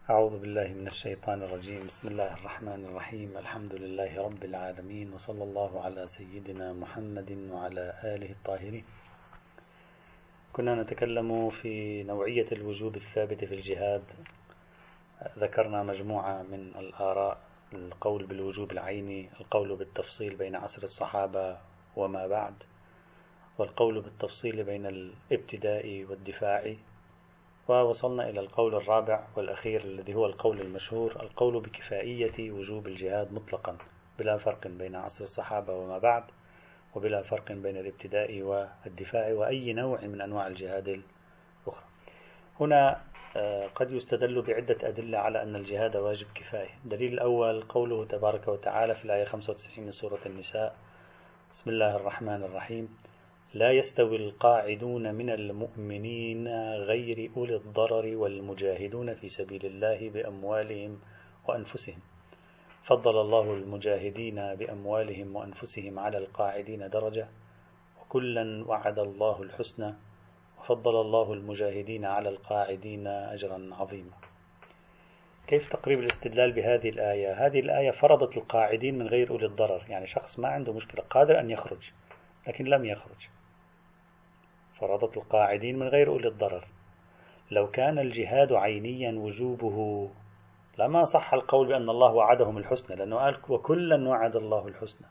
أعوذ بالله من الشيطان الرجيم. بسم الله الرحمن الرحيم. الحمد لله رب العالمين، وصلى الله على سيدنا محمد وعلى آله الطاهرين. كنا نتكلم في نوعية الوجوب الثابت في الجهاد. ذكرنا مجموعة من الآراء: القول بالوجوب العيني، القول بالتفصيل بين عصر الصحابة وما بعد، والقول بالتفصيل بين الابتداء والدفاع. ووصلنا إلى القول الرابع والأخير الذي هو القول المشهور: القول بكفائية وجوب الجهاد مطلقا بلا فرق بين عصر الصحابة وما بعد، وبلا فرق بين الابتداء والدفاع وأي نوع من أنواع الجهاد الأخرى. هنا قد يستدل بعدة أدلة على أن الجهاد واجب كفاية. الدليل الأول قوله تبارك وتعالى في الآية 95 من سورة النساء: بسم الله الرحمن الرحيم: لا يستوي القاعدون من المؤمنين غير أولي الضرر والمجاهدون في سبيل الله بأموالهم وأنفسهم، فضل الله المجاهدين بأموالهم وأنفسهم على القاعدين درجة، وكلا وعد الله الحسنى، وفضل الله المجاهدين على القاعدين أجرا عظيما. كيف تقريب الاستدلال بهذه الآية؟ هذه الآية فرضت القاعدين من غير أولي الضرر، يعني شخص ما عنده مشكلة قادر أن يخرج لكن لم يخرج، فرضت القاعدين من غير أولي الضرر. لو كان الجهاد عينيا وجوبه لما صح القول بأن الله وعدهم الحسنى، لأنه قال وكلا وعد الله الحسنى،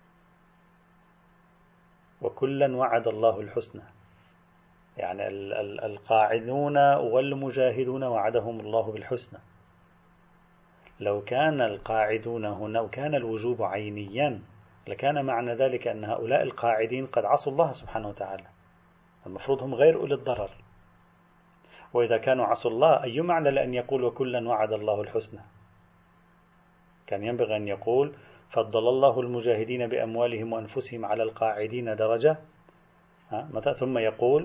وكلا وعد الله الحسنى، يعني القاعدون والمجاهدون وعدهم الله بالحسنى. لو كان القاعدون هنا وكان الوجوب عينيا لكان معنى ذلك أن هؤلاء القاعدين قد عصوا الله سبحانه وتعالى، المفروض هم غير أولي الضرر. وإذا كانوا عصوا الله أي معنى لأن يقول وكلا وعد الله الحسنى؟ كان ينبغي أن يقول فضل الله المجاهدين بأموالهم وأنفسهم على القاعدين درجة، ثم يقول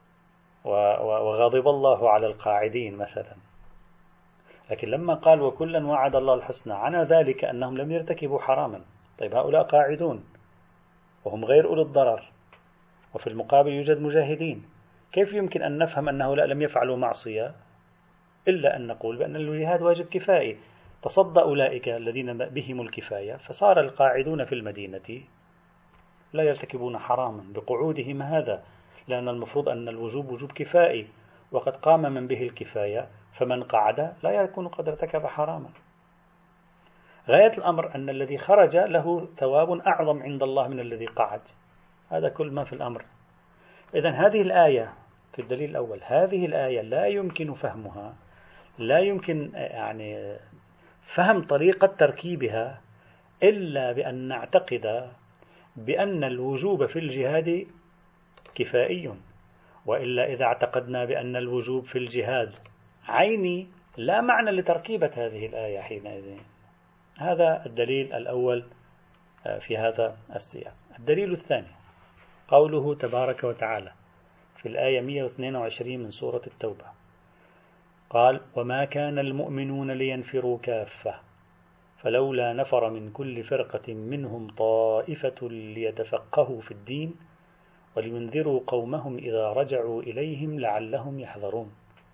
وغضب الله على القاعدين مثلا. لكن لما قال وكلا وعد الله الحسنى عنى ذلك أنهم لم يرتكبوا حراما. طيب هؤلاء قاعدون وهم غير أولي الضرر، وفي المقابل يوجد مجاهدين، كيف يمكن أن نفهم أن هؤلاء لم يفعلوا معصية إلا أن نقول بأن الجهاد واجب كفائي؟ تصدى أولئك الذين بهم الكفاية، فصار القاعدون في المدينة لا يرتكبون حراما بقعودهم هذا، لأن المفروض أن الوجوب وجوب كفائي، وقد قام من به الكفاية، فمن قعد لا يكون قد ارتكب حراما. غاية الأمر أن الذي خرج له ثواب أعظم عند الله من الذي قعد، هذا كل ما في الأمر. إذن هذه الآية في الدليل الأول، هذه الآية لا يمكن فهمها، لا يمكن يعني فهم طريقة تركيبها إلا بأن نعتقد بأن الوجوب في الجهاد كفائي. وإلا إذا اعتقدنا بأن الوجوب في الجهاد عيني لا معنى لتركيبة هذه الآية حينئذ. هذا الدليل الأول في هذا السياق. الدليل الثاني قوله تبارك وتعالى في الآية 122 من سورة التوبة: قال وما كان المؤمنون لينفروا كافة فلولا نفر من كل فرقة منهم طائفة ليتفقهوا في الدين ولينذروا قومهم إذا رجعوا إليهم لعلهم يحذرون.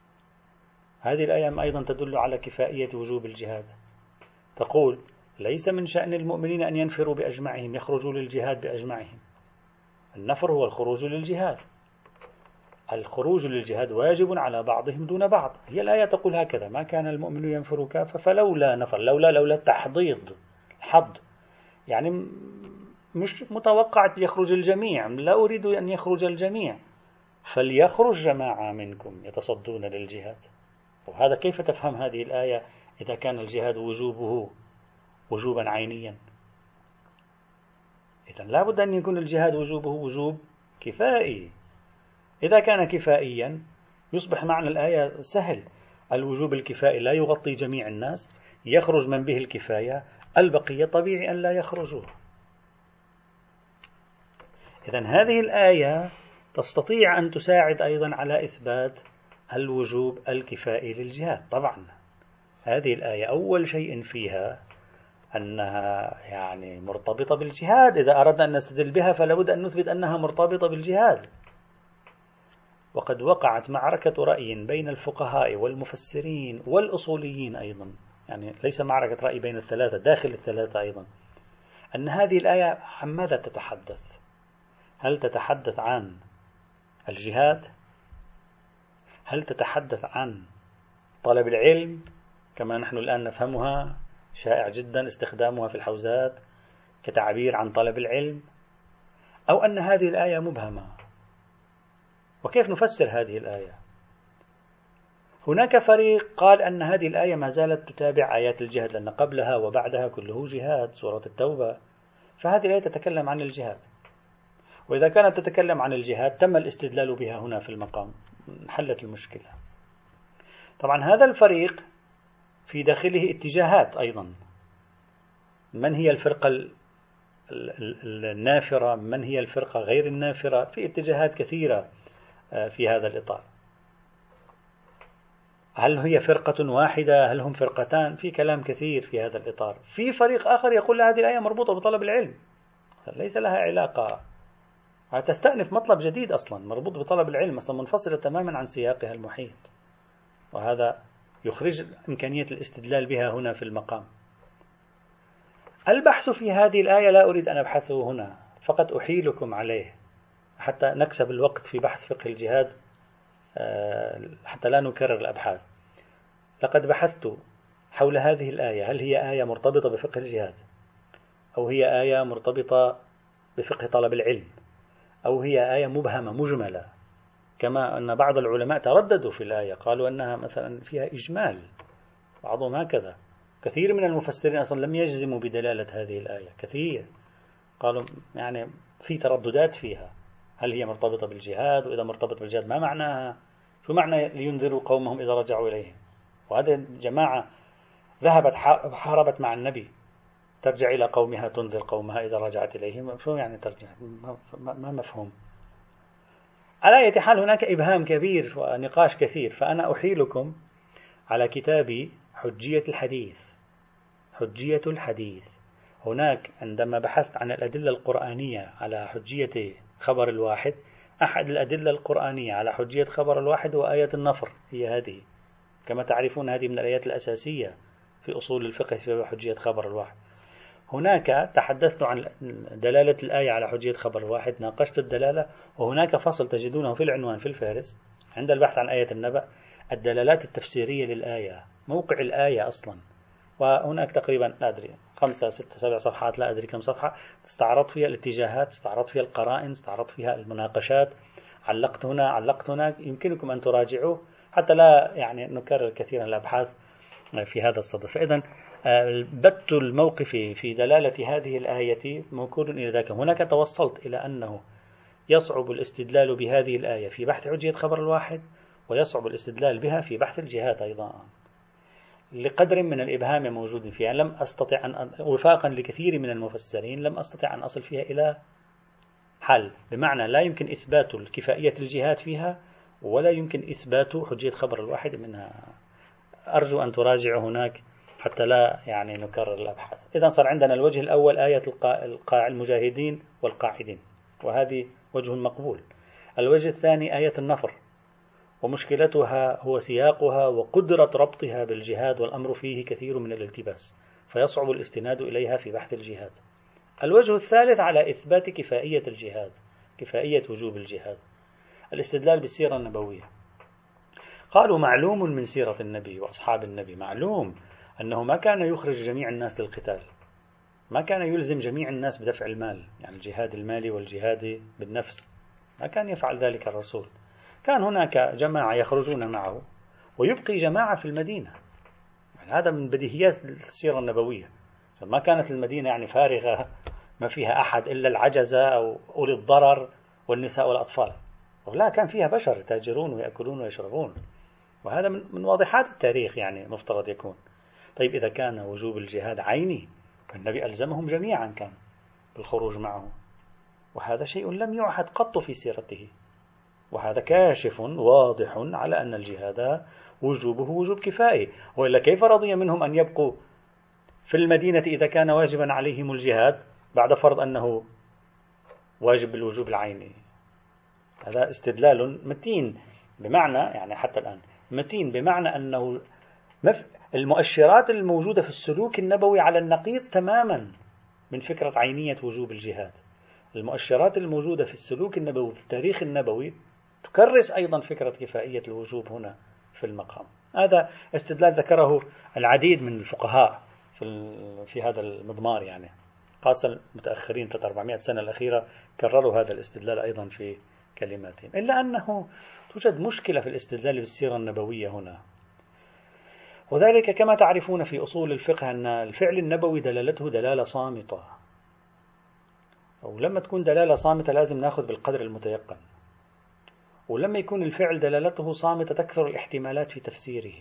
هذه الآية أيضا تدل على كفائية وجوب الجهاد. تقول ليس من شأن المؤمنين أن ينفروا بأجمعهم، يخرجوا للجهاد بأجمعهم. النفر هو الخروج للجهاد، الخروج للجهاد واجب على بعضهم دون بعض. هي الآية تقول هكذا: ما كان المؤمن ينفر كافة فلولا نفر، لولا تحضيض، حض، يعني مش متوقع يخرج الجميع، لا أريد أن يخرج الجميع، فليخرج جماعة منكم يتصدون للجهاد. وهذا كيف تفهم هذه الآية إذا كان الجهاد وجوبه وجوبا عينيا؟ إذن لا بد أن يكون الجهاد وجوبه وجوب كفائي. إذا كان كفائيا يصبح معنى الآية سهل: الوجوب الكفائي لا يغطي جميع الناس، يخرج من به الكفاية، البقية طبيعي أن لا يخرجوا. إذن هذه الآية تستطيع أن تساعد أيضا على إثبات الوجوب الكفائي للجهاد. طبعا هذه الآية أول شيء فيها أنها يعني مرتبطة بالجهاد. إذا أردنا أن نستدل بها فلا بد أن نثبت أنها مرتبطة بالجهاد. وقد وقعت معركة رأي بين الفقهاء والمفسرين والأصوليين أيضا، يعني ليس معركة رأي بين الثلاثة، داخل الثلاثة أيضا، أن هذه الآية عن ماذا تتحدث؟ هل تتحدث عن الجهاد؟ هل تتحدث عن طلب العلم كما نحن الآن نفهمها، شائع جدا استخدامها في الحوزات كتعبير عن طلب العلم، أو أن هذه الآية مبهمة؟ وكيف نفسر هذه الآية؟ هناك فريق قال أن هذه الآية ما زالت تتابع آيات الجهاد، لأن قبلها وبعدها كله جهاد، سورة التوبة، فهذه الآية تتكلم عن الجهاد، وإذا كانت تتكلم عن الجهاد تم الاستدلال بها هنا في المقام، حلت المشكلة. طبعا هذا الفريق في داخله اتجاهات أيضا، من هي الفرقة النافرة، من هي الفرقة غير النافرة، في اتجاهات كثيرة في هذا الإطار. هل هي فرقة واحدة؟ هل هم فرقتان؟ في كلام كثير في هذا الإطار. في فريق آخر يقول هذه الآية مربوطة بطلب العلم، ليس لها علاقة، تستأنف مطلب جديد أصلا مربوط بطلب العلم، أصلا منفصلة تماما عن سياقها المحيط، وهذا يخرج إمكانية الاستدلال بها هنا في المقام. البحث في هذه الآية لا أريد أن أبحثه هنا، فقط أحيلكم عليه حتى نكسب الوقت في بحث فقه الجهاد، حتى لا نكرر الأبحاث. لقد بحثت حول هذه الآية، هل هي آية مرتبطة بفقه الجهاد، أو هي آية مرتبطة بفقه طلب العلم، أو هي آية مبهمة مجملة، كما أن بعض العلماء ترددوا في الآية، قالوا أنها مثلا فيها إجمال، بعضهم هكذا. كثير من المفسرين أصلا لم يجزموا بدلالة هذه الآية، كثير قالوا يعني في ترددات فيها، هل هي مرتبطة بالجهاد؟ وإذا مرتبطة بالجهاد ما معناها؟ شو معنى لينذروا قومهم إذا رجعوا إليهم؟ وهذه جماعة ذهبت حاربت مع النبي، ترجع إلى قومها تنذر قومها إذا رجعت إليهم، شو يعني ترجع؟ ما مفهوم. على أي حال هناك إبهام كبير ونقاش كثير، فأنا أحيلكم على كتابي حجية الحديث. حجية الحديث هناك عندما بحثت عن الأدلة القرآنية على حجية خبر الواحد، أحد الأدلة القرآنية على حجية خبر الواحد هو آية النفر، هي هذه كما تعرفون، هذه من الآيات الأساسية في أصول الفقه في حجية خبر الواحد. هناك تحدثت عن دلالة الآية على حجية خبر الواحد، ناقشت الدلالة، وهناك فصل تجدونه في العنوان في الفهرس عند البحث عن آية النبأ، الدلالات التفسيرية للآية، موقع الآية أصلا، وهناك تقريبا لا أدري 5 6 7 صفحات، لا أدري كم صفحة، استعرضت فيها الاتجاهات، استعرضت فيها القرائن، استعرضت فيها المناقشات، علقت هنا علقت هناك، يمكنكم أن تراجعوه حتى لا يعني نكرر كثيرا الأبحاث في هذا الصدد. فإذا بت الموقف في دلالة هذه الآية موكول إلى ذاك. هناك توصلت إلى أنه يصعب الاستدلال بهذه الآية في بحث حجية خبر الواحد، ويصعب الاستدلال بها في بحث الجهاد أيضا، لقدر من الإبهام موجود فيها. لم أستطع أن وفاقا لكثير من المفسرين لم أستطع أن أصل فيها إلى حل، بمعنى لا يمكن إثبات كفائية الجهاد فيها، ولا يمكن إثبات حجية خبر الواحد منها. أرجو أن تراجع هناك حتى لا يعني نكرر الأبحاث. إذا صار عندنا الوجه الأول آية المجاهدين والقاعدين، وهذه وجه مقبول. الوجه الثاني آية النفر، ومشكلتها هو سياقها وقدرة ربطها بالجهاد، والأمر فيه كثير من الالتباس، فيصعب الاستناد إليها في بحث الجهاد. الوجه الثالث على إثبات كفائية الجهاد، كفائية وجوب الجهاد، الاستدلال بالسيرة النبوية. قالوا معلوم من سيرة النبي وأصحاب النبي، معلوم أنه ما كان يخرج جميع الناس للقتال، ما كان يلزم جميع الناس بدفع المال، يعني الجهاد المالي والجهاد بالنفس، ما كان يفعل ذلك الرسول. كان هناك جماعة يخرجون معه ويبقي جماعة في المدينة، يعني هذا من بديهيات السيرة النبوية. ما كانت المدينة يعني فارغة ما فيها أحد إلا العجزة أو أولي الضرر والنساء والأطفال، لا، كان فيها بشر يتاجرون ويأكلون ويشربون، وهذا من واضحات التاريخ يعني مفترض يكون. طيب إذا كان وجوب الجهاد عيني فالنبي ألزمهم جميعا كان بالخروج معه، وهذا شيء لم يعهد قط في سيرته، وهذا كاشف واضح على أن الجهاد وجوبه وجوب كفائي، وإلا كيف رضي منهم أن يبقوا في المدينة إذا كان واجبا عليهم الجهاد بعد فرض أنه واجب بالوجوب العيني؟ هذا استدلال متين، بمعنى يعني حتى الآن متين بمعنى أنه المؤشرات الموجودة في السلوك النبوي على النقيض تماما من فكرة عينية وجوب الجهاد. المؤشرات الموجودة في السلوك النبوي في التاريخ النبوي تكرس أيضا فكرة كفائية الوجوب هنا في المقام. هذا استدلال ذكره العديد من الفقهاء في هذا المضمار، يعني خاصة المتأخرين 400 سنة الأخيرة كرروا هذا الاستدلال أيضا في كلماتهم. إلا أنه توجد مشكلة في الاستدلال بالسيرة النبوية هنا، وذلك كما تعرفون في أصول الفقه أن الفعل النبوي دلالته دلالة صامتة، أو لما تكون دلالة صامتة لازم نأخذ بالقدر المتيقن، ولما يكون الفعل دلالته صامتة تكثر الاحتمالات في تفسيره.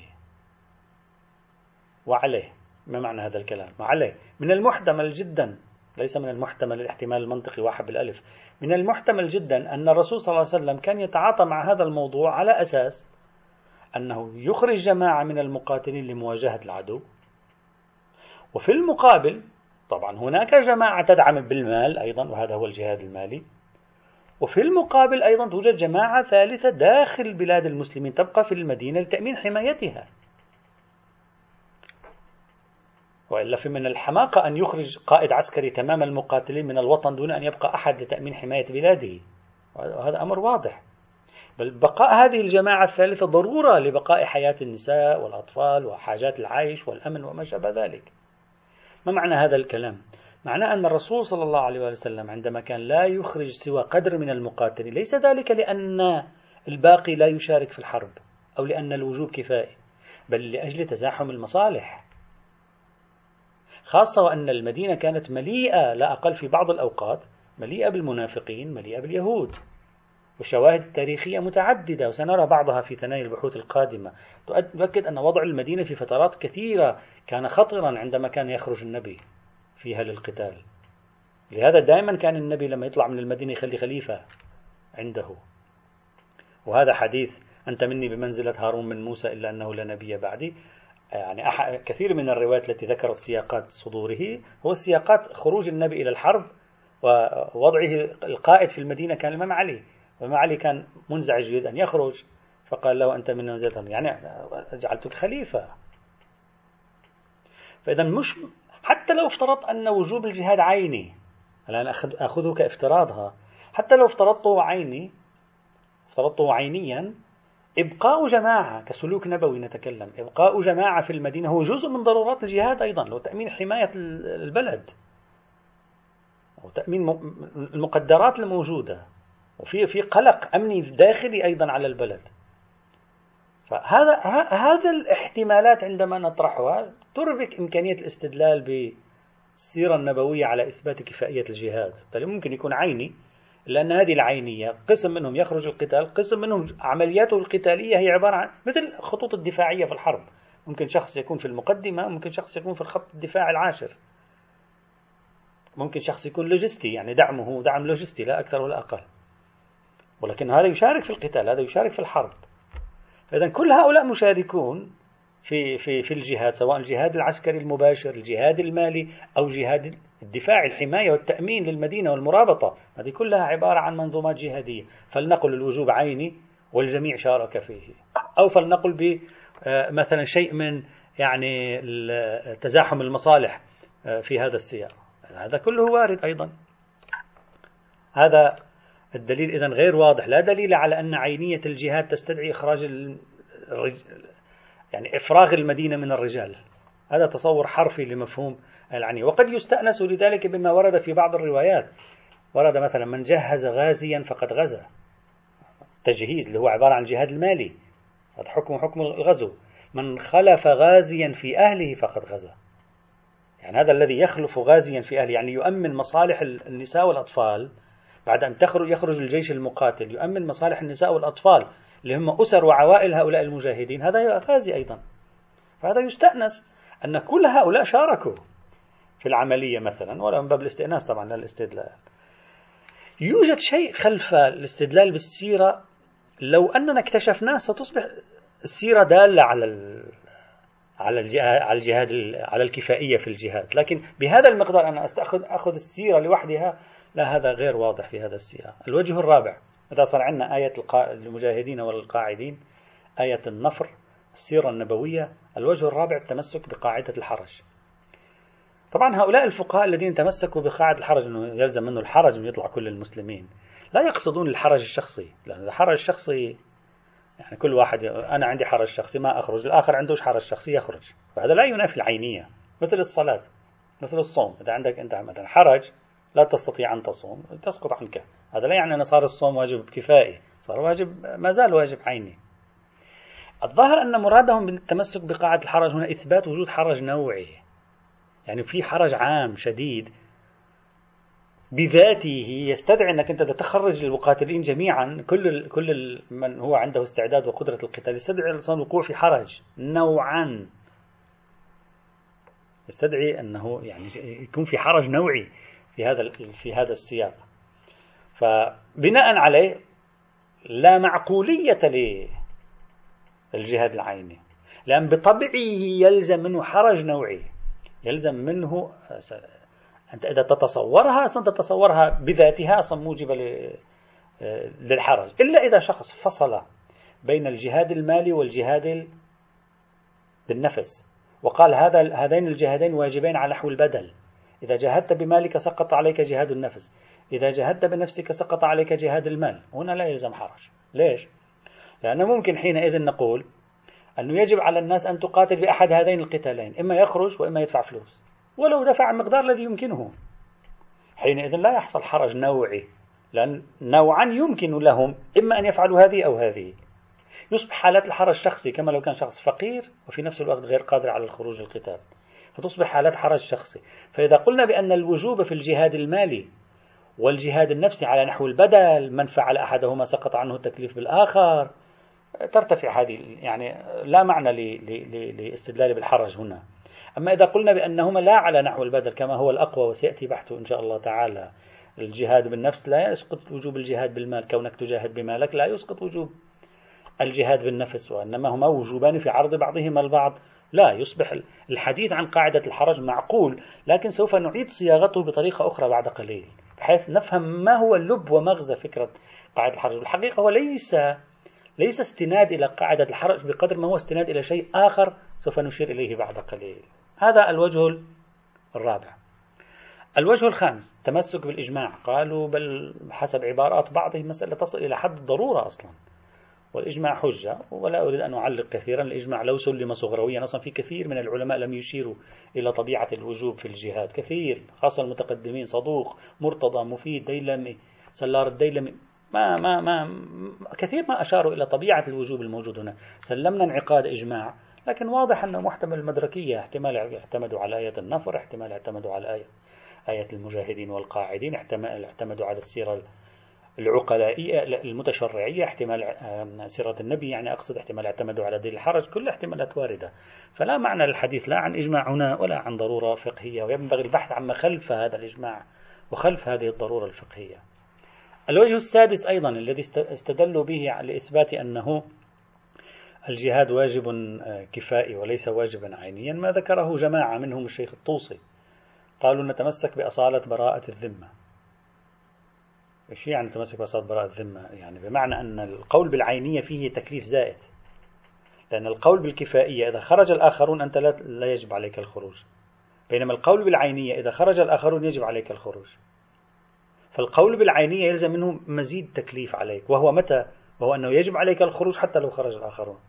وعليه، ما معنى هذا الكلام؟ وعليه من المحتمل جدا، ليس من المحتمل الاحتمال المنطقي واحد بالألف، من المحتمل جدا أن الرسول صلى الله عليه وسلم كان يتعاطى مع هذا الموضوع على أساس أنه يخرج جماعة من المقاتلين لمواجهة العدو، وفي المقابل طبعا هناك جماعة تدعم بالمال أيضا، وهذا هو الجهاد المالي، وفي المقابل أيضا توجد جماعة ثالثة داخل بلاد المسلمين تبقى في المدينة لتأمين حمايتها. وإلا في من الحماقة أن يخرج قائد عسكري تمام المقاتلين من الوطن دون أن يبقى أحد لتأمين حماية بلاده، وهذا أمر واضح. بل بقاء هذه الجماعة الثالثة ضرورة لبقاء حياة النساء والأطفال وحاجات العيش والأمن وما شابه ذلك. ما معنى هذا الكلام؟ معناه أن الرسول صلى الله عليه وسلم عندما كان لا يخرج سوى قدر من المقاتلين، ليس ذلك لأن الباقي لا يشارك في الحرب أو لأن الوجوب كفائي، بل لأجل تزاحم المصالح، خاصة وأن المدينة كانت مليئة لا أقل في بعض الأوقات مليئة بالمنافقين، مليئة باليهود، والشواهد التاريخية متعددة وسنرى بعضها في ثنايا البحوث القادمة تؤكد أن وضع المدينة في فترات كثيرة كان خطرا عندما كان يخرج النبي فيها للقتال. لهذا دائما كان النبي لما يطلع من المدينة يخلي خليفة عنده، وهذا حديث أنت مني بمنزلة هارون من موسى إلا أنه لا نبي بعدي. يعني كثير من الروايات التي ذكرت سياقات صدوره هو سياقات خروج النبي إلى الحرب ووضعه القائد في المدينة كان الإمام علي، والإمام علي كان منزعج يريد أن يخرج فقال له أنت من منزلة يعني جعلتك خليفة. فإذا مش حتى لو افترضت أن وجوب الجهاد عيني، الآن أخذه كافتراضها، حتى لو افترضته عينيا، إبقاء جماعة كسلوك نبوي نتكلم، إبقاء جماعة في المدينة هو جزء من ضرورات الجهاد أيضا، لو تأمين حماية البلد وتأمين المقدرات الموجودة، وفي قلق أمني داخلي أيضا على البلد. فهذا الاحتمالات عندما نطرحها تربك إمكانية الاستدلال بالسيرة النبوية على إثبات كفائية الجهاد. ممكن يكون عيني، لأن هذه العينية قسم منهم يخرج القتال، قسم منهم عملياته القتالية هي عبارة عن مثل خطوط الدفاعية في الحرب، ممكن شخص يكون في المقدمة، ممكن شخص يكون في الخط الدفاع العاشر، ممكن شخص يكون لوجستي يعني دعمه دعم لوجستي لا أكثر ولا أقل، ولكن هذا يشارك في القتال، هذا يشارك في الحرب. فإذا كل هؤلاء مشاركون في الجهاد، سواء الجهاد العسكري المباشر، الجهاد المالي، أو جهاد الدفاع الحماية والتأمين للمدينة والمرابطة، هذه كلها عبارة عن منظومات جهادية. فلنقل الوجوب عيني والجميع شارك فيه، أو فلنقل مثلا شيء من يعني تزاحم المصالح في هذا السياق، هذا كله وارد أيضا. هذا الدليل إذن غير واضح، لا دليل على أن عينية الجهاد تستدعي إخراج يعني إفراغ المدينة من الرجال. هذا تصور حرفي لمفهوم العنية، وقد يستأنس لذلك بما ورد في بعض الروايات. ورد مثلا من جهز غازيا فقد غزا، تجهيز اللي هو عبارة عن الجهاد المالي، هذا حكم الغزو. من خلف غازيا في أهله فقد غزا، يعني هذا الذي يخلف غازيا في أهله يعني يؤمن مصالح النساء والأطفال بعد أن يخرج الجيش المقاتل، يؤمن مصالح النساء والأطفال اللي هم أسر وعوائل هؤلاء المجاهدين، هذا غازي أيضا. فهذا يستأنس أن كل هؤلاء شاركوا في العملية مثلا، ولا من باب الاستئناس طبعا لا الاستدلال. يوجد شيء خلف الاستدلال بالسيرة لو أننا اكتشفناه ستصبح السيرة دالة على الجهاد، على الكفائية في الجهاد، لكن بهذا المقدار أنا أخذ السيرة لوحدها لا، هذا غير واضح في هذا السياق. الوجه الرابع إذا صار عندنا آية المجاهدين والقاعدين، آية النفر، السيرة النبوية، الوجه الرابع التمسك بقاعدة الحرج. طبعا هؤلاء الفقهاء الذين تمسكوا بقاعدة الحرج أنه يلزم منه الحرج أنه يطلع كل المسلمين، لا يقصدون الحرج الشخصي، لأن الحرج الشخصي يعني كل واحد، أنا عندي حرج شخصي ما أخرج، الآخر عنده حرج شخصي يخرج، فهذا لا ينافي العينية. مثل الصلاة، مثل الصوم، إذا عندك أنت مثلا حرج لا تستطيع أن تصوم تسقط عنك، هذا لا يعني أن صار الصوم واجب كفائي، صار واجب، ما زال واجب عيني. الظاهر أن مرادهم بالتمسك بقاعدة الحرج هنا إثبات وجود حرج نوعي، يعني في حرج عام شديد بذاته يستدعي أنك أنت تخرج المقاتلين جميعا، كل من هو عنده استعداد وقدرة القتال يستدعي الوقوع في حرج نوعا، يستدعي أنه يعني يكون في حرج نوعي في هذا السياق. فبناء عليه لا معقولية للجهاد العيني، لأن بطبعه يلزم منه حرج نوعي، يلزم منه أنت إذا تتصورها أصلا تتصورها بذاتها أصلا موجبة للحرج، إلا إذا شخص فصل بين الجهاد المالي والجهاد بالنفس وقال هذين الجهادين واجبين على نحو البدل، إذا جاهدت بمالك سقط عليك جهاد النفس، إذا جاهدت بنفسك سقط عليك جهاد المال. هنا لا يلزم حرج. ليش؟ لأنه ممكن حينئذ نقول أنه يجب على الناس أن تقاتل بأحد هذين القتالين، إما يخرج وإما يدفع فلوس، ولو دفع المقدار الذي يمكنه، حينئذ لا يحصل حرج نوعي، لأن نوعا يمكن لهم إما أن يفعلوا هذه أو هذه. يصبح حالات الحرج شخصي، كما لو كان شخص فقير وفي نفس الوقت غير قادر على الخروج للقتال، فتصبح حالات حرج شخصي. فإذا قلنا بأن الوجوب في الجهاد المالي والجهاد النفسي على نحو البدل، من فعل أحدهما سقط عنه التكليف بالآخر، ترتفع هذه، يعني لا معنى لاستدلال بالحرج هنا. أما إذا قلنا بأنهما لا على نحو البدل كما هو الأقوى وسيأتي بحثه إن شاء الله تعالى، الجهاد بالنفس لا يسقط وجوب الجهاد بالمال، كونك تجاهد بمالك لا يسقط وجوب الجهاد بالنفس، وإنما هما وجوبان في عرض بعضهما البعض، لا يصبح الحديث عن قاعدة الحرج معقول، لكن سوف نعيد صياغته بطريقة أخرى بعد قليل بحيث نفهم ما هو اللب ومغزى فكرة قاعدة الحرج. الحقيقة هو ليس استناد إلى قاعدة الحرج بقدر ما هو استناد إلى شيء آخر سوف نشير إليه بعد قليل. هذا الوجه الرابع. الوجه الخامس تمسك بالإجماع. قالوا بل حسب عبارات بعضهم مسألة تصل إلى حد الضرورة أصلا، والإجماع حجة، ولا أريد أن أعلق كثيرا. الإجماع لو سلم صغرويا، أصلا في كثير من العلماء لم يشيروا إلى طبيعة الوجوب في الجهاد، كثير خاصة المتقدمين، صدوق، مرتضى، مفيد، ديلمي، سلار الديلمي، كثير ما أشاروا إلى طبيعة الوجوب الموجود هنا. سلمنا انعقاد إجماع، لكن واضح أنه محتمل المدركية، احتمال يعتمدوا على آية النفر، احتمال يعتمدوا على آية المجاهدين والقاعدين، احتمال يعتمدوا على السيرة العقلائية المتشرعية، احتمال سيرة النبي، يعني أقصد احتمال يعتمدوا على دليل الحرج، كل احتمالات واردة. فلا معنى للحديث لا عن إجماع هنا ولا عن ضرورة فقهية، وينبغي البحث عما خلف هذا الإجماع وخلف هذه الضرورة الفقهية. الوجه السادس أيضا الذي استدلوا به لإثبات أنه الجهاد واجب كفائي وليس واجبا عينيا، ما ذكره جماعة منهم الشيخ الطوسي، قالوا نتمسك بأصالة براءة الذمة. إيش يعني نتمسك بأصالة براءة الذمة؟ يعني بمعنى أن القول بالعينية فيه تكليف زائد، لأن القول بالكفائية إذا خرج الآخرون أنت لا يجب عليك الخروج، بينما القول بالعينية إذا خرج الآخرون يجب عليك الخروج. فالقول بالعينية يلزم منه مزيد تكليف عليك، وهو متى؟ وهو أنه يجب عليك الخروج حتى لو خرج الآخرون.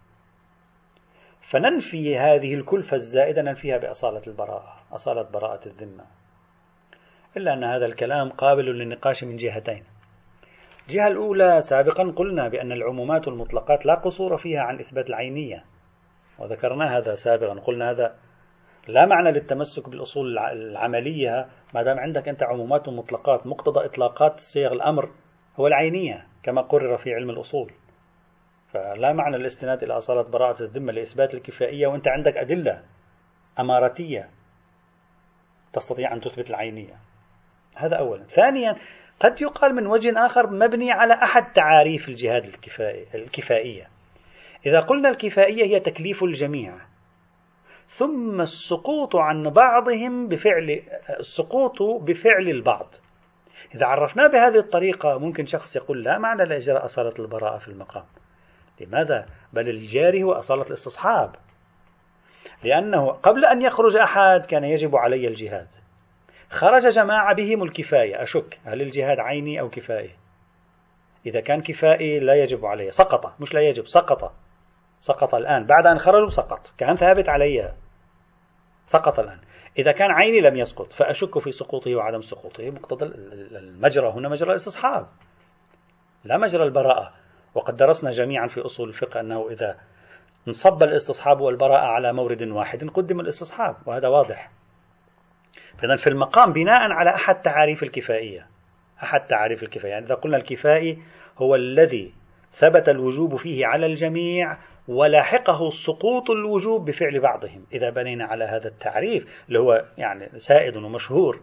فننفي هذه الكلفة الزائدة، ننفيها بأصالة البراءة، أصالة براءة الذمة. إلا أن هذا الكلام قابل للنقاش من جهتين. الجهة الأولى سابقا قلنا بأن العمومات والمطلقات لا قصور فيها عن إثبات العينية، وذكرنا هذا سابقا، قلنا هذا لا معنى للتمسك بالأصول العملية ما دام عندك أنت عمومات ومطلقات، مقتضى إطلاقات صيغ الأمر هو العينية كما قرر في علم الأصول. فلا معنى للاستناد إلى أصالة براءة الذمة لإثبات الكفائية وأنت عندك أدلة أماراتية تستطيع أن تثبت العينية. هذا أولا. ثانيا قد يقال من وجه آخر مبني على أحد تعاريف الجهاد الكفائية. إذا قلنا الكفائية هي تكليف الجميع ثم السقوط عن بعضهم السقوط بفعل البعض، إذا عرفناه بهذه الطريقة ممكن شخص يقول لا معنى لإجراء أصالة البراءة في المقام. لماذا؟ بل الجاري هو أصالة الاستصحاب، لأنه قبل أن يخرج أحد كان يجب علي الجهاد، خرج جماعة بهم الكفاية، أشك هل الجهاد عيني أو كفائي؟ إذا كان كفائي لا يجب علي، سقط، مش لا يجب، سقط الآن، بعد أن خرجوا سقط، كان ثابت علي، سقط الآن. إذا كان عيني لم يسقط، فأشك في سقوطه وعدم سقوطه. مقتضى المجرى هنا مجرى الاستصحاب لا مجرى البراءة. وقد درسنا جميعا في أصول الفقه أنه إذا انصب الاستصحاب والبراءة على مورد واحد قدم الاستصحاب، وهذا واضح. إذن في المقام بناء على أحد تعاريف الكفائية، يعني إذا قلنا الكفائي هو الذي ثبت الوجوب فيه على الجميع ولاحقه سقوط الوجوب بفعل بعضهم. إذا بنينا على هذا التعريف اللي هو يعني سائد ومشهور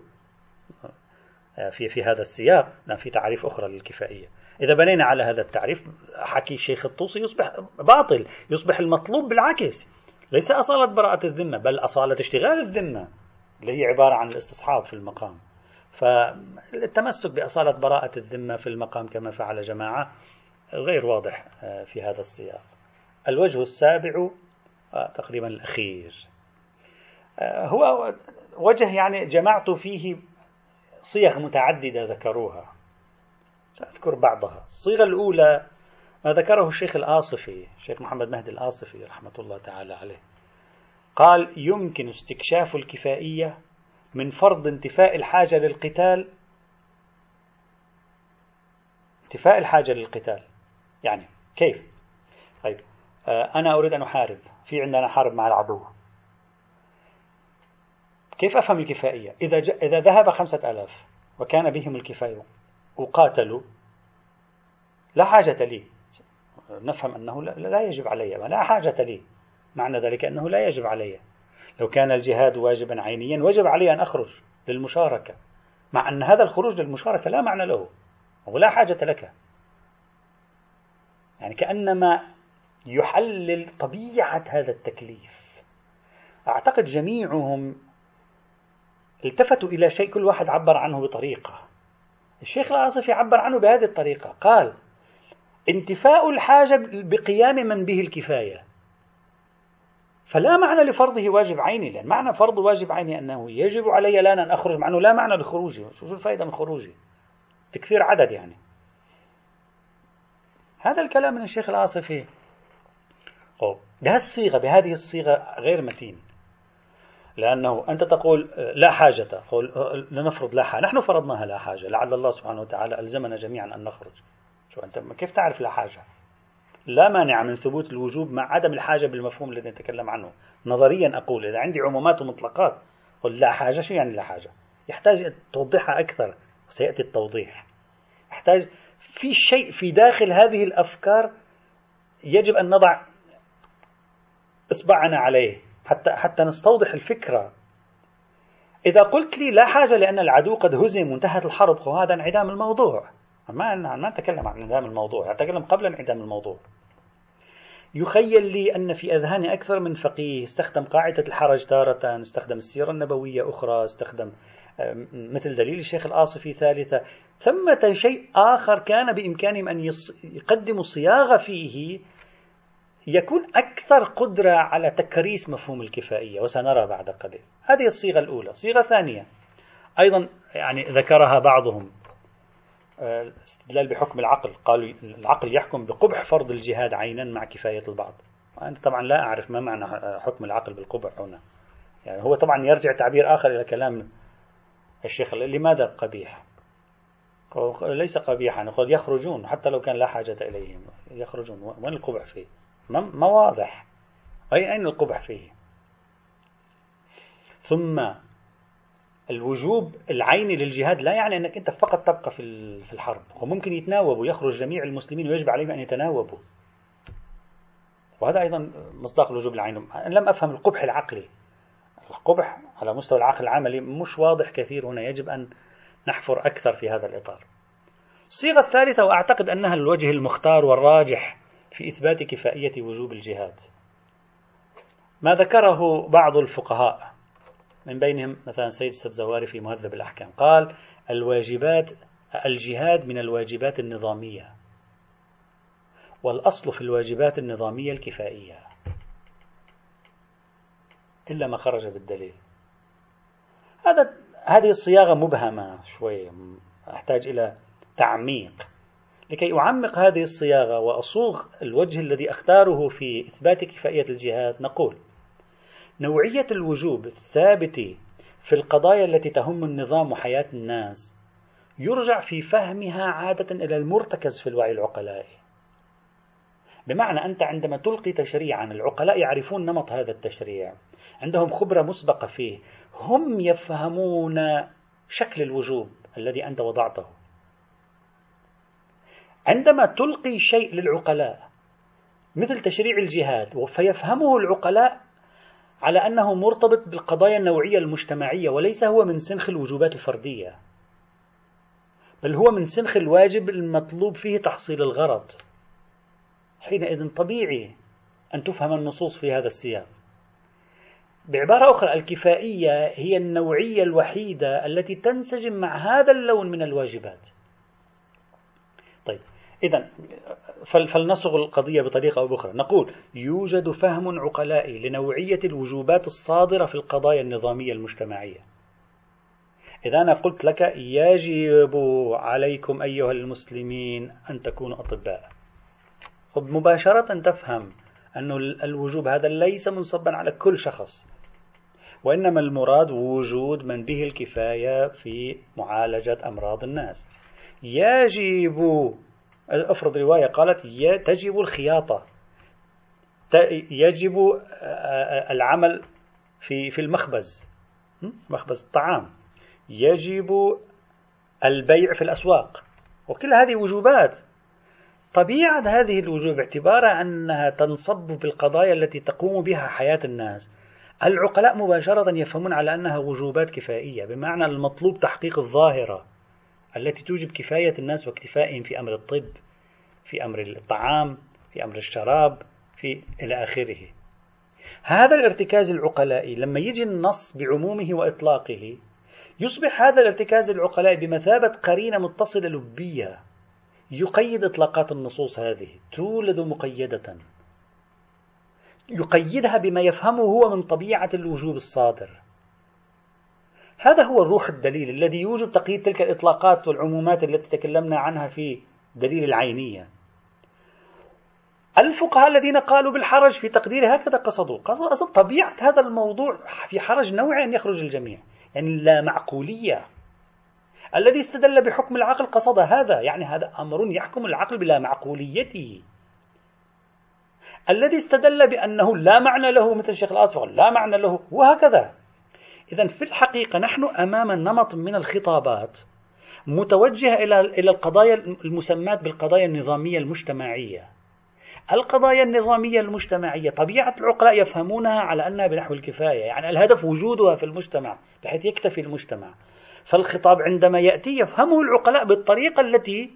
في هذا السياق، لا في تعريف أخرى للكفائية. إذا بنينا على هذا التعريف حكي الشيخ الطوسي يصبح باطل، يصبح المطلوب بالعكس ليس أصالة براءة الذمة بل أصالة اشتغال الذمة اللي هي عبارة عن الاستصحاب في المقام. فالتمسك بأصالة براءة الذمة في المقام كما فعل جماعة غير واضح في هذا السياق. الوجه السابع تقريبا الأخير هو وجه يعني جمعت فيه صيغ متعددة ذكروها، سأذكر بعضها. الصيغة الأولى ما ذكره الشيخ الآصفي، الشيخ محمد مهدي الآصفي رحمة الله تعالى عليه، قال يمكن استكشاف الكفائية من فرض انتفاء الحاجة للقتال. انتفاء الحاجة للقتال يعني كيف؟ طيب أنا أريد أن أحارب، في عندنا حرب مع العدو، كيف أفهم الكفائية؟ إذا ذهب 5000 وكان بهم الكفاية وقاتلوا لا حاجة لي، نفهم أنه لا يجب علي، لا حاجة لي، معنى ذلك أنه لا يجب علي. لو كان الجهاد واجبا عينيا وجب علي أن أخرج للمشاركة، مع أن هذا الخروج للمشاركة لا معنى له ولا حاجة لك، يعني كأنما يحلل طبيعة هذا التكليف. أعتقد جميعهم التفتوا إلى شيء كل واحد عبر عنه بطريقة. الشيخ الآصفي عبر عنه بهذه الطريقة، قال انتفاء الحاجة بقيام من به الكفاية، فلا معنى لفرضه واجب عيني، لأن معنى فرض واجب عيني أنه يجب علي الآن أن أخرج، مع أنه لا معنى لخروجي، شو الفائدة من خروجي؟ تكثير عدد يعني. هذا الكلام من الشيخ الآصفي بهذه الصيغة غير متين، لأنه أنت تقول لا حاجة، لنفرض لا حاجة، نحن فرضناها لا حاجة، لعل الله سبحانه وتعالى ألزمنا جميعا أن نخرج. شو أنت كيف تعرف لا حاجة؟ لا مانع من ثبوت الوجوب مع عدم الحاجة بالمفهوم الذي نتكلم عنه. نظريا أقول إذا عندي عمومات ومطلقات قل لا حاجة، شو يعني لا حاجة؟ يحتاج توضحها أكثر، وسيأتي التوضيح. يحتاج في شيء في داخل هذه الأفكار يجب أن نضع إصبعنا عليه حتى نستوضح الفكرة. إذا قلت لي لا حاجة لأن العدو قد هزم وانتهت الحرب، هذا انعدام الموضوع. ما نتكلم عن انعدام الموضوع، نتكلم قبل انعدام الموضوع. يخيل لي أن في أذهان أكثر من فقيه استخدم قاعدة الحرج تارة، استخدم السيرة النبوية أخرى، استخدم مثل دليل الشيخ الآصفي ثالثة، ثمة شيء آخر كان بإمكانهم أن يقدموا صياغة فيه يكون أكثر قدرة على تكريس مفهوم الكفائية، وسنرى بعد قليل. هذه الصيغة الأولى. صيغة ثانية أيضا يعني ذكرها بعضهم، استدلال بحكم العقل، قالوا العقل يحكم بقبح فرض الجهاد عينا مع كفاية البعض. أنا طبعا لا أعرف ما معنى حكم العقل بالقبح هنا، يعني هو طبعا يرجع تعبير آخر إلى كلام الشيخ. لماذا قبيح؟ ليس قبيحا، نقول يخرجون حتى لو كان لا حاجة إليهم، يخرجون، وين القبح فيه؟ ما واضح، أين القبح فيه؟ ثم الوجوب العيني للجهاد لا يعني أنك أنت فقط تبقى في الحرب، وممكن يتناوبوا، يخرج جميع المسلمين ويجب عليهم أن يتناوبوا، وهذا أيضا مصداق الوجوب العيني. لم أفهم القبح العقلي، القبح على مستوى العقل العملي مش واضح كثير هنا، يجب أن نحفر أكثر في هذا الإطار. الصيغة الثالثة وأعتقد أنها الوجه المختار والراجح في إثبات كفائية وجوب الجهاد، ما ذكره بعض الفقهاء من بينهم مثلا سيد السبزواري في مهذب الأحكام قال الجهاد من الواجبات النظامية، والأصل في الواجبات النظامية الكفائية إلا ما خرج بالدليل. هذه الصياغة مبهمة شوية، أحتاج إلى تعميق. لكي أعمق هذه الصياغة وأصوغ الوجه الذي أختاره في إثبات كفائية الجهاد، نقول نوعية الوجوب الثابت في القضايا التي تهم النظام وحياة الناس يرجع في فهمها عادة إلى المرتكز في الوعي العقلائي. بمعنى أنت عندما تلقي تشريعا العقلاء يعرفون نمط هذا التشريع، عندهم خبرة مسبقة فيه، هم يفهمون شكل الوجوب الذي أنت وضعته. عندما تلقي شيء للعقلاء مثل تشريع الجهاد فيفهمه العقلاء على أنه مرتبط بالقضايا النوعية المجتمعية، وليس هو من سنخ الوجوبات الفردية، بل هو من سنخ الواجب المطلوب فيه تحصيل الغرض. حينئذ طبيعي أن تفهم النصوص في هذا السياق. بعبارة أخرى، الكفائية هي النوعية الوحيدة التي تنسجم مع هذا اللون من الواجبات. طيب، إذن فلنصغ القضية بطريقة أو بأخرى، نقول يوجد فهم عقلائي لنوعية الوجوبات الصادرة في القضايا النظامية المجتمعية. إذا أنا قلت لك يجب عليكم أيها المسلمين أن تكونوا أطباء، مباشرة تفهم أن الوجوب هذا ليس منصبا على كل شخص، وإنما المراد وجود من به الكفاية في معالجة أمراض الناس. يجب، أفرض رواية قالت تجب الخياطة، يجب العمل في المخبز، مخبز الطعام، يجب البيع في الأسواق، وكل هذه وجوبات. طبيعة هذه الوجوب باعتبارها أنها تنصب بالقضايا التي تقوم بها حياة الناس، العقلاء مباشرة يفهمون على أنها وجوبات كفائية، بمعنى المطلوب تحقيق الظاهرة التي توجب كفاية الناس واكتفائهم في أمر الطب، في أمر الطعام، في أمر الشراب، في إلى آخره. هذا الارتكاز العقلائي لما يجي النص بعمومه وإطلاقه يصبح هذا الارتكاز العقلائي بمثابة قرينة متصلة لبية يقيد إطلاقات النصوص. هذه تولد مقيدة، يقيدها بما يفهمه هو من طبيعة الوجوب الصادر. هذا هو الروح الدليل الذي يوجب تقييد تلك الإطلاقات والعمومات التي تكلمنا عنها في دليل العينية. الفقهاء الذين قالوا بالحرج في تقدير هكذا قصدوا أصل طبيعة هذا الموضوع في حرج نوعي أن يخرج الجميع، يعني لا معقولية. الذي استدل بحكم العقل قصد هذا، يعني هذا أمر يحكم العقل بلا معقوليته. الذي استدل بأنه لا معنى له مثل الشيخ الأصفر لا معنى له، وهكذا. إذن في الحقيقة نحن أمام نمط من الخطابات متوجهة إلى القضايا المسمات بالقضايا النظامية المجتمعية. القضايا النظامية المجتمعية طبيعة العقلاء يفهمونها على أنها بنحو الكفاية، يعني الهدف وجودها في المجتمع بحيث يكتفي المجتمع. فالخطاب عندما يأتي يفهمه العقلاء بالطريقة التي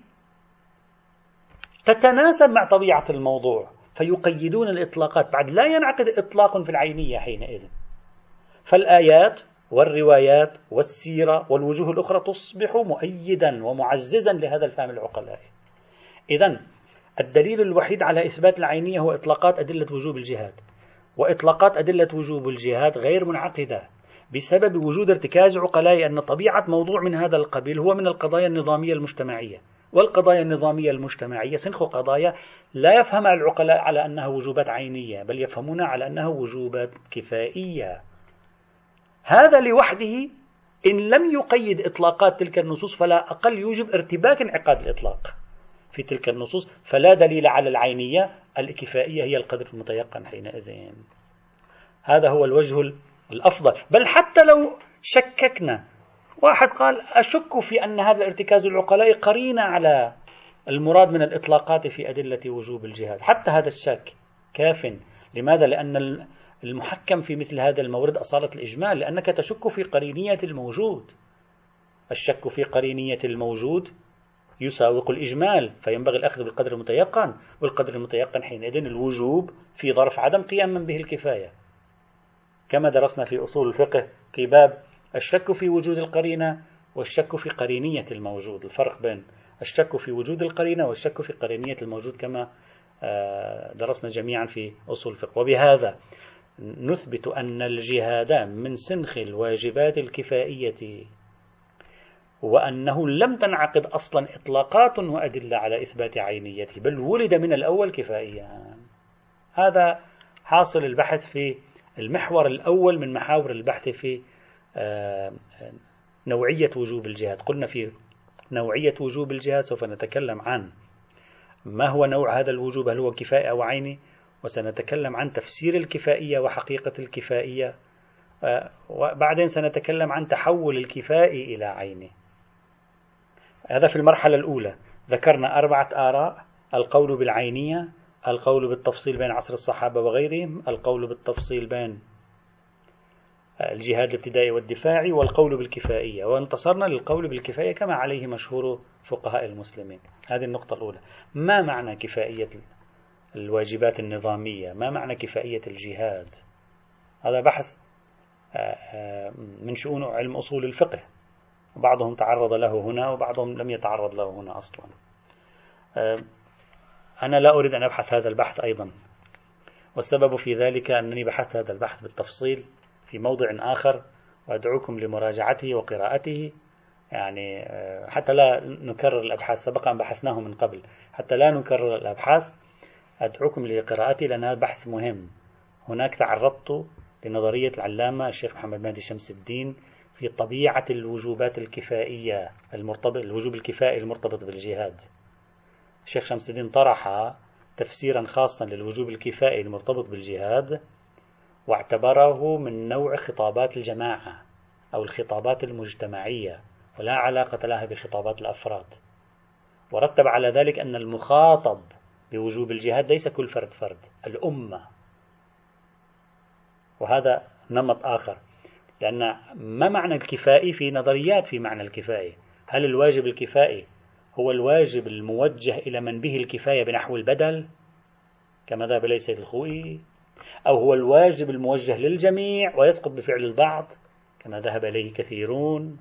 تتناسب مع طبيعة الموضوع، فيقيدون الإطلاقات. بعد لا ينعقد إطلاق في العينية حينئذ، فالآيات والروايات والسيرة والوجوه الأخرى تصبح مؤيدا ومعززا لهذا الفهم العقلائي. إذن الدليل الوحيد على إثبات العينية هو إطلاقات أدلة وجوب الجهاد، وإطلاقات أدلة وجوب الجهاد غير منعقدة بسبب وجود ارتكاز عقلائي أن طبيعة موضوع من هذا القبيل هو من القضايا النظامية المجتمعية، والقضايا النظامية المجتمعية سنخ قضايا لا يفهمها العقلاء على أنها وجوبات عينية، بل يفهمونها على أنها وجوبات كفائية. هذا لوحده إن لم يقيد إطلاقات تلك النصوص فلا أقل يوجب ارتباك انعقاد الإطلاق في تلك النصوص، فلا دليل على العينية، الكفائية هي القدر المتيقن حينئذ. هذا هو الوجه الأفضل. بل حتى لو شككنا، واحد قال أشك في أن هذا الارتكاز العقلائي قرينة على المراد من الإطلاقات في أدلة وجوب الجهاد، حتى هذا الشك كاف. لماذا؟ لأن المحكم في مثل هذا المورد أصالة الإجمال، لأنك تشك في قرينية الموجود. الشك في قرينية الموجود يساوق الإجمال، فينبغي الأخذ بالقدر المتيقن، والقدر المتيقن حينئذ الوجوب في ظرف عدم قيام من به الكفاية. كما درسنا في أصول الفقه في باب الشك في وجود القرينة والشك في قرينية الموجود، الفرق بين الشك في وجود القرينة والشك في قرينية الموجود كما درسنا جميعا في أصول الفقه. وبهذا نثبت أن الجهاد من سنخ الواجبات الكفائية، وأنه لم تنعقد أصلا إطلاقات وأدلة على إثبات عينيته، بل ولد من الأول كفائيا. هذا حاصل البحث في المحور الأول من محاور البحث في نوعية وجوب الجهاد. قلنا في نوعية وجوب الجهاد سوف نتكلم عن ما هو نوع هذا الوجوب، هل هو كفائي أو عيني، وسنتكلم عن تفسير الكفائية وحقيقة الكفائية، وبعدين سنتكلم عن تحول الكفائي إلى عيني. هذا في المرحلة الأولى. ذكرنا 4 آراء: القول بالعينية، القول بالتفصيل بين عصر الصحابة وغيرهم، القول بالتفصيل بين الجهاد الابتدائي والدفاعي، والقول بالكفائية. وانتصرنا للقول بالكفائية كما عليه مشهور فقهاء المسلمين. هذه النقطة الأولى. ما معنى كفائية الواجبات النظامية؟ ما معنى كفائية الجهاد؟ هذا بحث من شؤون علم أصول الفقه، بعضهم تعرض له هنا وبعضهم لم يتعرض له هنا أصلا. أنا لا أريد أن أبحث هذا البحث أيضا، والسبب في ذلك أنني بحثت هذا البحث بالتفصيل في موضع آخر، وأدعوكم لمراجعته وقراءته، يعني حتى لا نكرر الأبحاث، سبق أن بحثناه من قبل، حتى لا نكرر الأبحاث أدعوكم لقراءته لأنها بحث مهم. هناك تعرضت لنظرية العلامة الشيخ محمد مهدي شمس الدين في طبيعة الوجوبات الكفائية الوجوب الكفائي المرتبط بالجهاد. الشيخ شمس الدين طرح تفسيرا خاصا للوجوب الكفائي المرتبط بالجهاد، واعتبره من نوع خطابات الجماعة أو الخطابات المجتمعية، ولا علاقة لها بخطابات الأفراد. ورتب على ذلك أن المخاطب بوجوب الجهاد ليس كل فرد، الأمة. وهذا نمط آخر، لأن ما معنى الكفائي؟ في نظريات في معنى الكفائي. هل الواجب الكفائي هو الواجب الموجه إلى من به الكفاية بنحو البدل كما ذهب إليه سيد الخوئي، أو هو الواجب الموجه للجميع ويسقط بفعل البعض كما ذهب إليه كثيرون،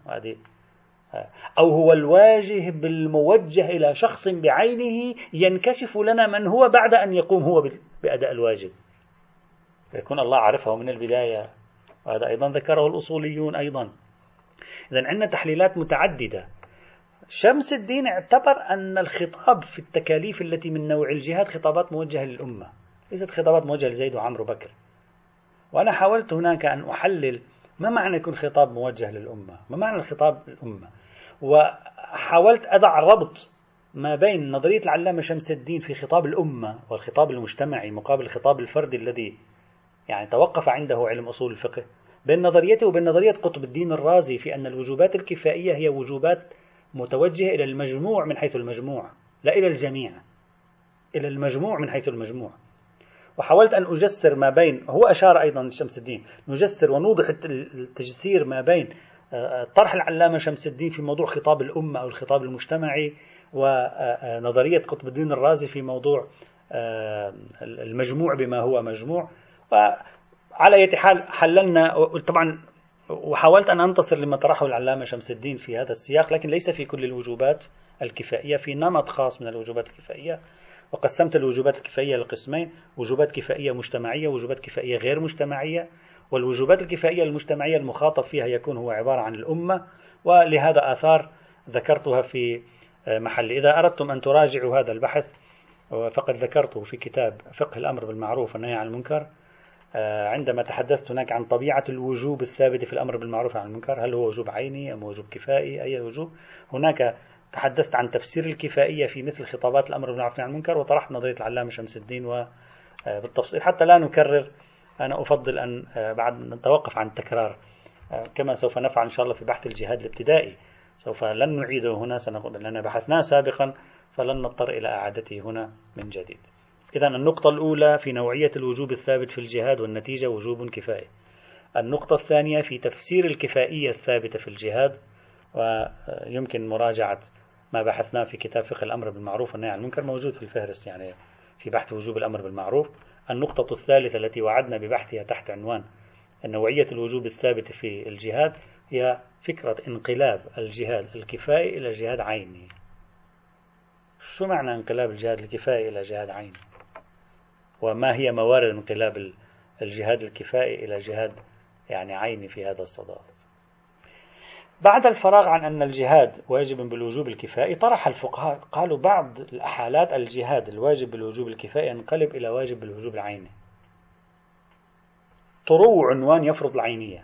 أو هو الواجب الموجه إلى شخص بعينه ينكشف لنا من هو بعد أن يقوم هو بأداء الواجب، يكون الله عرفه من البداية. وهذا أيضا ذكره الأصوليون أيضا. إذن عندنا تحليلات متعددة. شمس الدين اعتبر أن الخطاب في التكاليف التي من نوع الجهاد خطابات موجهة للأمة، ليست خطابات موجهة لزيد وعمرو بكر. وأنا حاولت هناك أن أحلل ما معنى يكون خطاب موجه للأمة، ما معنى الخطاب للأمة، وحاولت أضع ربط ما بين نظرية العلامة شمس الدين في خطاب الأمة والخطاب المجتمعي مقابل الخطاب الفردي الذي يعني توقف عنده علم أصول الفقه، بين نظريته وبين نظرية قطب الدين الرازي في أن الوجوبات الكفائية هي وجوبات متوجهة إلى المجموع من حيث المجموع، لا إلى الجميع، إلى المجموع من حيث المجموع. وحاولت أن أجسر ما بين، هو أشار أيضا شمس الدين، نجسر ونوضح التجسير ما بين طرح العلامة شمس الدين في موضوع خطاب الأمة أو الخطاب المجتمعي، ونظرية قطب الدين الرازي في موضوع المجموع بما هو مجموع. وعلى أي حال حللنا طبعا، وحاولت أن أنتصر لما طرحه العلامة شمس الدين في هذا السياق، لكن ليس في كل الوجوبات الكفائية، في نمط خاص من الوجوبات الكفائية. وقسمت الوجوبات الكفائية لقسمين: وجوبات كفائية مجتمعية ووجوبات كفائية غير مجتمعية. والوجوبات الكفائية المجتمعية المخاطب فيها يكون هو عبارة عن الأمة، ولهذا آثار ذكرتها في محل. إذا أردتم أن تراجعوا هذا البحث فقد ذكرته في كتاب فقه الأمر بالمعروف والنهي عن المنكر، عندما تحدثت هناك عن طبيعة الوجوب الثابت في الأمر بالمعروف والنهي عن المنكر، هل هو وجوب عيني أم وجوب كفائي، أي وجوب. هناك تحدثت عن تفسير الكفائية في مثل خطابات الأمر بالمعروف والنهي عن المنكر، وطرحت نظرية العلامة شمس الدين وبالتفصيل حتى لا نكرر. أنا أفضل أن بعد نتوقف عن التكرار، كما سوف نفعل إن شاء الله في بحث الجهاد الابتدائي. سوف لن نعيده هنا، سنقول لأننا بحثناه سابقا فلن نضطر إلى إعادته هنا من جديد. إذن النقطة الأولى في نوعية الوجوب الثابت في الجهاد والنتيجة وجوب كفائي. النقطة الثانية في تفسير الكفائية الثابتة في الجهاد، ويمكن مراجعة ما بحثناه في كتاب فقه الأمر بالمعروف والنهي عن المنكر، موجود في الفهرس يعني في بحث وجوب الأمر بالمعروف. النقطة الثالثة التي وعدنا ببحثها تحت عنوان نوعية الوجوب الثابتة في الجهاد هي فكرة انقلاب الجهاد الكفائي إلى جهاد عيني. شو معنى انقلاب الجهاد الكفائي إلى جهاد عيني؟ وما هي موارد انقلاب الجهاد الكفائي إلى جهاد يعني عيني في هذا الصدد؟ بعد الفراغ عن أن الجهاد واجب بالوجوب الكفائي، طرح الفقهاء قالوا بعض الحالات الجهاد الواجب بالوجوب الكفائي ينقلب إلى واجب بالوجوب العيني. طرو عنوان يفرض العينية،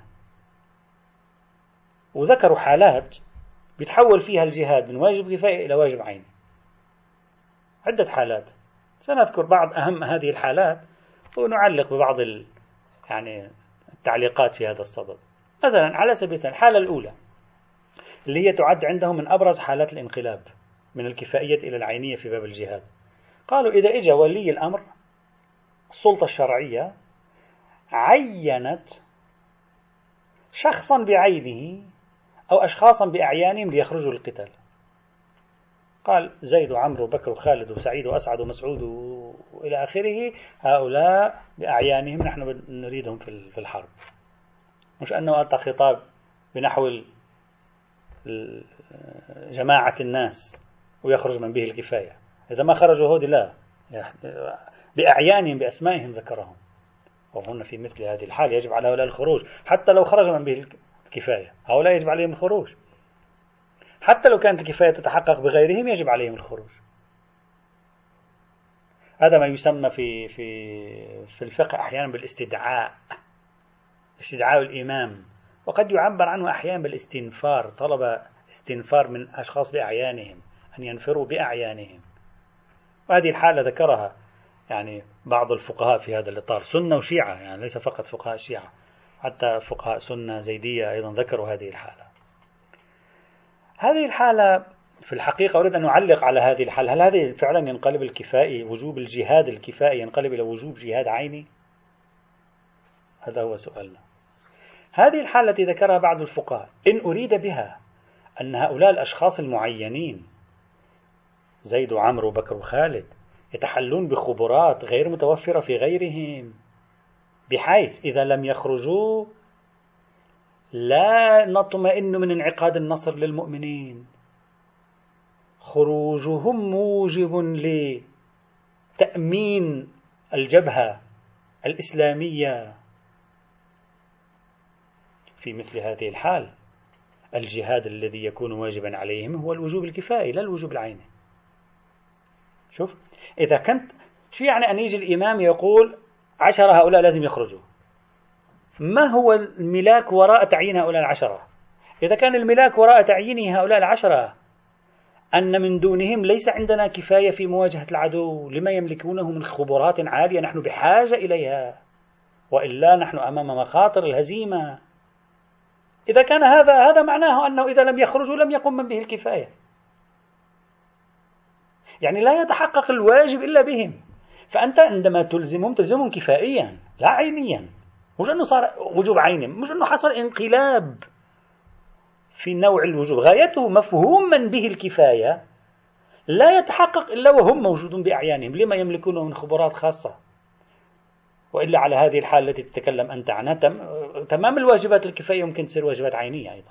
وذكروا حالات بيتحول فيها الجهاد من واجب كفائي إلى واجب عيني. عدة حالات سنذكر بعض أهم هذه الحالات ونعلق ببعض يعني التعليقات في هذا الصدد. مثلا على سبيل المثال الحالة الأولى اللي هي تعد عندهم من أبرز حالات الانقلاب من الكفائية إلى العينية في باب الجهاد. قالوا إذا إجا ولي الأمر السلطة الشرعية عينت شخصا بعينه أو أشخاصا بأعيانهم ليخرجوا للقتال، قال زيد وعمرو وبكر وخالد وسعيد وأسعد ومسعود وإلى آخره، هؤلاء بأعيانهم نحن نريدهم في الحرب. مش أنه أعطى خطاب بنحو جماعة الناس ويخرج من به الكفاية. إذا ما خرجوا هودي لا، بأعيانهم بأسمائهم ذكرهم، وهنا في مثل هذه الحال يجب على هؤلاء الخروج حتى لو خرج من به الكفاية. هؤلاء يجب عليهم الخروج حتى لو كانت الكفاية تتحقق بغيرهم، يجب عليهم الخروج. هذا ما يسمى في الفقه أحيانا بالاستدعاء، استدعاء الإمام، وقد يعبر عنه أحيانا بالاستنفار، طلب استنفار من أشخاص بأعيانهم أن ينفروا بأعيانهم. وهذه الحالة ذكرها يعني بعض الفقهاء في هذا الإطار، سنة وشيعة، يعني ليس فقط فقهاء الشيعة، حتى فقهاء سنة زيدية أيضا ذكروا هذه الحالة. هذه الحالة في الحقيقة أريد أن أعلق على هذه الحالة. هل هذه فعلا ينقلب الكفائي، وجوب الجهاد الكفائي ينقلب إلى وجوب جهاد عيني؟ هذا هو سؤالنا. هذه الحالة التي ذكرها بعض الفقهاء إن أريد بها أن هؤلاء الأشخاص المعينين زيد وعمرو وبكر وخالد يتحلون بخبرات غير متوفرة في غيرهم، بحيث إذا لم يخرجوا لا نطمئن من انعقاد النصر للمؤمنين. خروجهم موجب لتأمين الجبهة الإسلامية. في مثل هذه الحال الجهاد الذي يكون واجبا عليهم هو الوجوب الكفائي لا الوجوب العيني. شوف، إذا كنت شو يعني أن يجي الإمام يقول 10 هؤلاء لازم يخرجوا، ما هو الملاك وراء تعيين هؤلاء 10؟ إذا كان الملاك وراء تعيين هؤلاء 10 أن من دونهم ليس عندنا كفاية في مواجهة العدو لما يملكونه من خبرات عالية نحن بحاجة إليها، وإلا نحن أمام مخاطر الهزيمة. إذا كان هذا معناه أنه إذا لم يخرجوا لم يقم من به الكفاية، يعني لا يتحقق الواجب إلا بهم. فأنت عندما تلزمهم كفائيا لا عينيا، مش أنه صار وجوب عيني، مش أنه حصل انقلاب في نوع الوجوب، غايته مفهوم من به الكفاية لا يتحقق إلا وهم موجودون بأعيانهم لما يملكونه من خبرات خاصة. وإلا على هذه الحالة التي تتكلم أنت عنها تمام الواجبات الكفاية يمكن تصير واجبات عينية أيضا.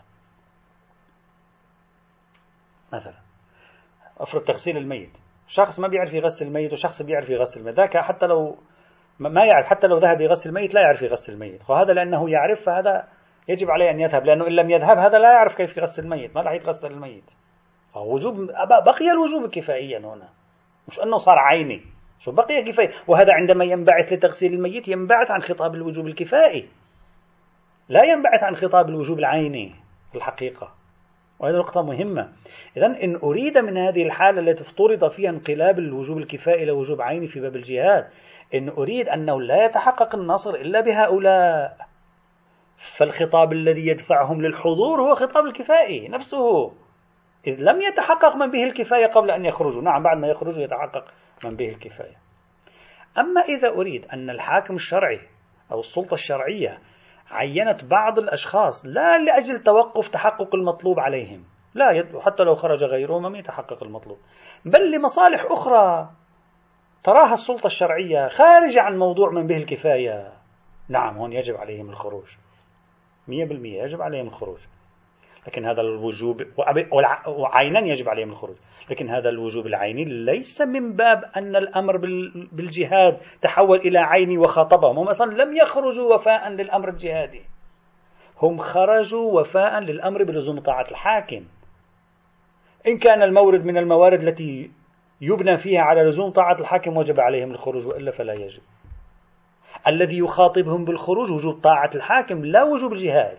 مثلا أفرض تغسيل الميت، شخص ما بيعرف يغسل الميت وشخص بيعرف يغسل الميت، ذاك حتى لو ما يعرف، حتى لو ذهب يغسل الميت لا يعرف يغسل الميت، وهذا لأنه يعرف فهذا يجب عليه أن يذهب، لأنه إن لم يذهب هذا لا يعرف كيف يغسل الميت، ما راح يتغسل الميت. وجوب بقي الوجوب كفائيا هنا، مش أنه صار عيني، شو بقي كفاية. وهذا عندما ينبعث لتغسيل الميت ينبعث عن خطاب الوجوب الكفائي، لا ينبعث عن خطاب الوجوب العيني في الحقيقة. وهذه نقطة مهمة. إذن إن أريد من هذه الحالة التي افترض فيها انقلاب الوجوب الكفائي إلى وجوب عيني في باب الجهاد، إن أريد أنه لا يتحقق النصر إلا بهؤلاء، فالخطاب الذي يدفعهم للحضور هو خطاب الكفائي نفسه، إذ لم يتحقق من به الكفاية قبل أن يخرجوا. نعم، بعد ما يخرجوا يتحقق من به الكفاية. أما إذا أريد أن الحاكم الشرعي أو السلطة الشرعية عينت بعض الأشخاص لا لأجل توقف تحقق المطلوب عليهم، لا، حتى لو خرج غيرهم لم يتحقق المطلوب، بل لمصالح أخرى تراها السلطة الشرعية خارجة عن موضوع من به الكفاية، نعم هون يجب عليهم الخروج 100%، يجب عليهم الخروج، لكن هذا الوجوب وعينا يجب عليهم الخروج، لكن هذا الوجوب العيني ليس من باب أن الأمر بالجهاد تحول إلى عيني وخاطبهم. هم أصلا لم يخرجوا وفاء للأمر الجهادي، هم خرجوا وفاء للأمر بلزوم طاعة الحاكم. إن كان المورد من الموارد التي يبنى فيها على لزوم طاعة الحاكم وجب عليهم الخروج، وإلا فلا يجب. الذي يخاطبهم بالخروج وجوب طاعة الحاكم لا وجوب الجهاد.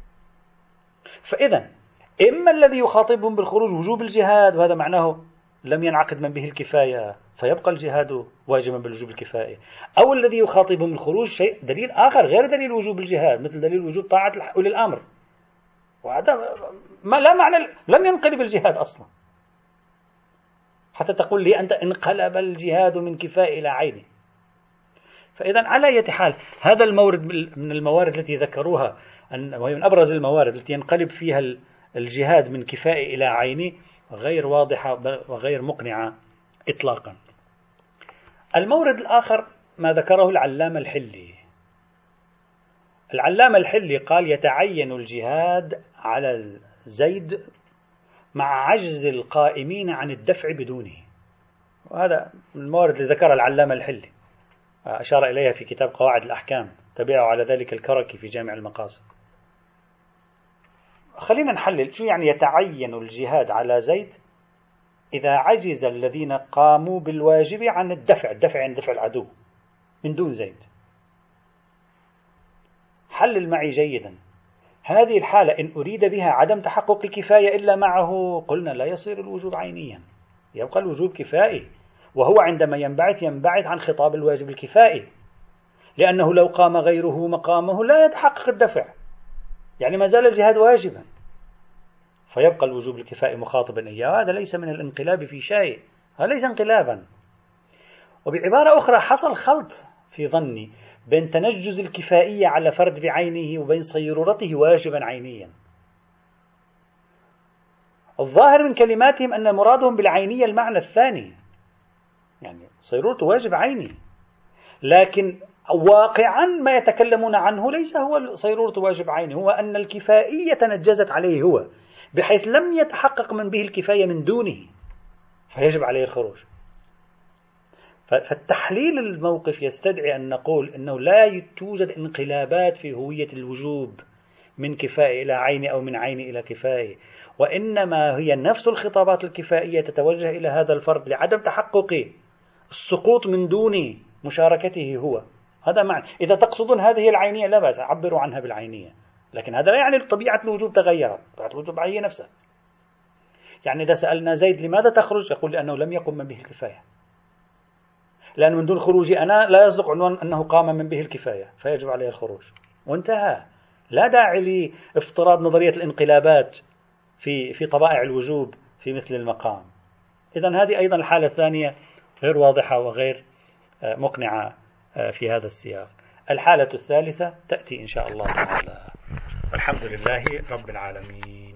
فإذا إما الذي يخاطبهم بالخروج وجوب الجهاد، وهذا معناه لم ينعقد من به الكفاية فيبقى الجهاد واجبا بالوجوب الكفائي، أو الذي يخاطبهم بالخروج شيء دليل آخر غير دليل وجوب الجهاد، مثل دليل وجوب طاعة أولي الأمر، وهذا ما لا معنى، لم ينقلب الجهاد أصلا حتى تقول لي أنت انقلب الجهاد من كفاء إلى عيني. فإذا على أي حال هذا المورد من الموارد التي ذكروها وهي من أبرز الموارد التي ينقلب فيها الجهاد من كفاء إلى عيني غير واضحة وغير مقنعة إطلاقا. المورد الآخر ما ذكره العلامة الحلي. العلامة الحلي قال يتعين الجهاد على زيد مع عجز القائمين عن الدفع بدونه، وهذا الموارد اللي ذكرها العلامة الحلي أشار إليها في كتاب قواعد الأحكام، تبعه على ذلك الكركي في جامع المقاصد. خلينا نحلل شو يعني يتعين الجهاد على زيد إذا عجز الذين قاموا بالواجب عن الدفع عن دفع العدو من دون زيد. حلل معي جيدا. هذه الحالة إن أريد بها عدم تحقق الكفاية إلا معه، قلنا لا يصير الوجوب عينيا، يبقى الوجوب كفائي، وهو عندما ينبعث عن خطاب الواجب الكفائي، لأنه لو قام غيره مقامه لا يتحقق الدفع، يعني ما زال الجهاد واجبا، فيبقى الوجوب الكفائي مخاطبا إياه. هذا ليس من الانقلاب في شيء، هذا ليس انقلابا. وبعبارة أخرى حصل خلط في ظني بين تنجز الكفائية على فرد بعينه وبين صيرورته واجبا عينيا. الظاهر من كلماتهم أن مرادهم بالعينية المعنى الثاني، يعني صيرورته واجب عيني، لكن واقعا ما يتكلمون عنه ليس هو صيرورته واجب عيني، هو أن الكفائية تنجزت عليه هو بحيث لم يتحقق من به الكفاية من دونه فيجب عليه الخروج. فالتحليل الموقف يستدعي أن نقول أنه لا توجد انقلابات في هوية الوجوب من كفاية إلى عين أو من عين إلى كفاية، وإنما هي نفس الخطابات الكفائية تتوجه إلى هذا الفرد لعدم تحقق السقوط من دون مشاركته هو. هذا معنى. إذا تقصدون هذه العينية لا بأس، عبروا عنها بالعينية، لكن هذا لا يعني طبيعة الوجوب تغيرت، طبيعة الوجوب هي نفسها. يعني إذا سألنا زيد لماذا تخرج، يقول لأنه لم يقم من به الكفاية، لأن من دون خروجي أنا لا يصدق عنوان أنه قام من به الكفاية فيجب عليه الخروج، وانتهى. لا داعي لافتراض نظرية الانقلابات في طبائع الوجوب في مثل المقام. إذن هذه أيضا الحالة الثانية غير واضحة وغير مقنعة في هذا السياق. الحالة الثالثة تأتي إن شاء الله تعالى، والحمد لله رب العالمين.